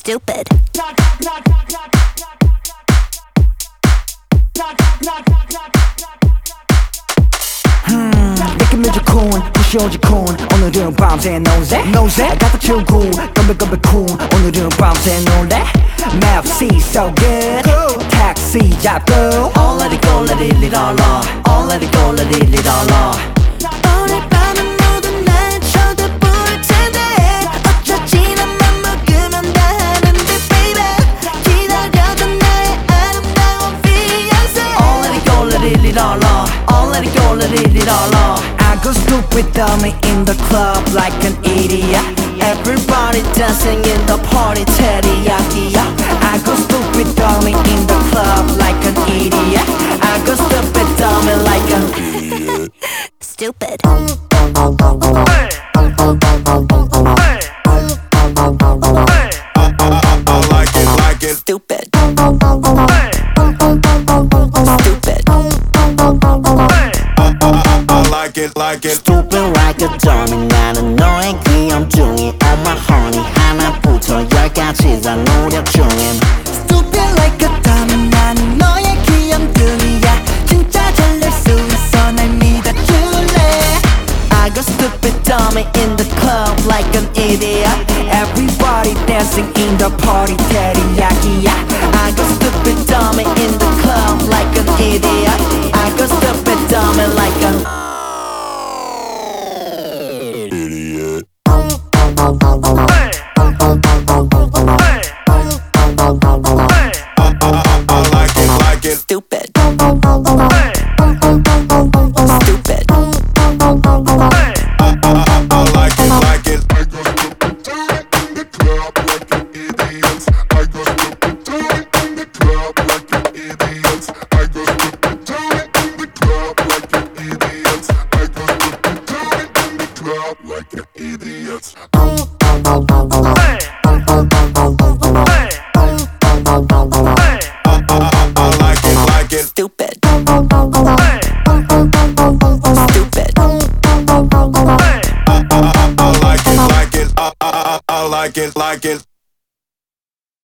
Stupid. 느낌을 좋군 부셔지군 오늘은 밤새 노세 가득 채우고 건배건 오늘은 밤새 놀래 Map C so good 택시 잡고 All let it go, let it all off. All let it go, let it all off. 오늘 밤은 모두 날 쳐다볼 텐데 어쩌지 나만 먹으면 다 하는데 baby 기다려던 나의 아름다운 fiancé All let it go, let it all off. All let it go, let it all off. I go stupid dummy in the club like an idiot Everybody dancing in the party, teriyaki. I go stupid dummy in the club like an idiot I go stupid dummy like a Stupid. Like it. stupid. Stupid. Like it. Stupid like a dummy. 나는 너의 귀염둥이. Oh my honey. 하나부터 열까지 다 노력 중임. Stupid like a dummy 나는 너의 귀염둥이야 진짜 잘날 수 있어 날 믿어줄래 I go stupid dummy in the club like an idiot. Everybody dancing in the party teriyaki I go stupid dummy in the club like an idiot. I go stupid dummy like an Idiot. Like it. stupid. Stupid. Like it. Like an idiot. Like it. Stupid. Stupid. Like it. Like it.